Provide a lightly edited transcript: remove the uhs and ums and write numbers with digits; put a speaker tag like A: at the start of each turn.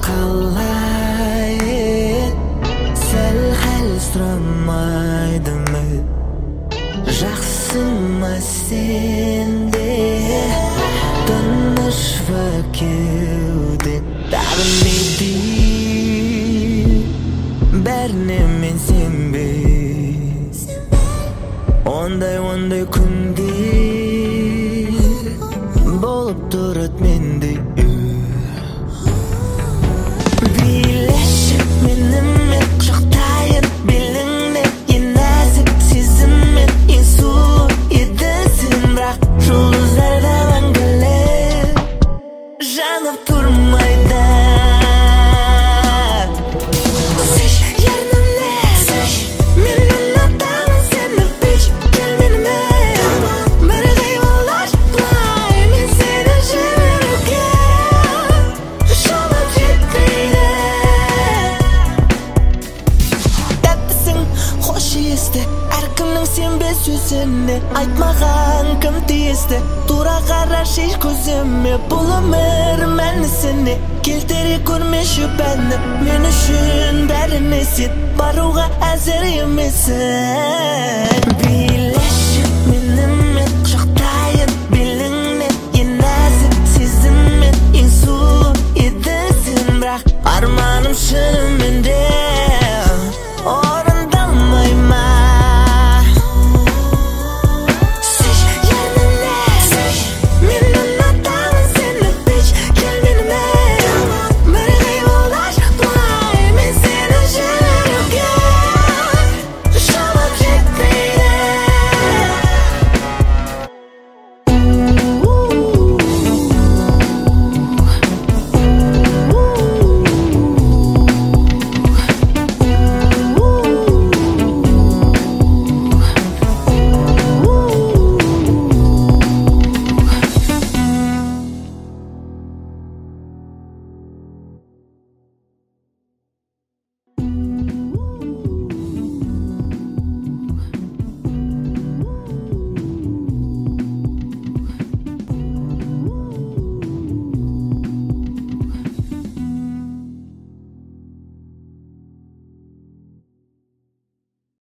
A: қалай сәл-хәл сұрамайдымы жақсыма сенде тыныш ба кеуде тағы не дейін бәріне мен сенбей ондай күнде болып тұрады менде билеші менімен құшақтайын беліңе ең нәзік сезіммен ең сұлу едісің бірақ жұлдыздарда мәңгілік жанып тұрмайды әркімнің сенбес сөзіне айтмаған кім тиісті тура қара шеш көзіме бұл өмір мәнісіне келтіре көрмеші бәні мен үшін бәріне сен баруға әзір емессің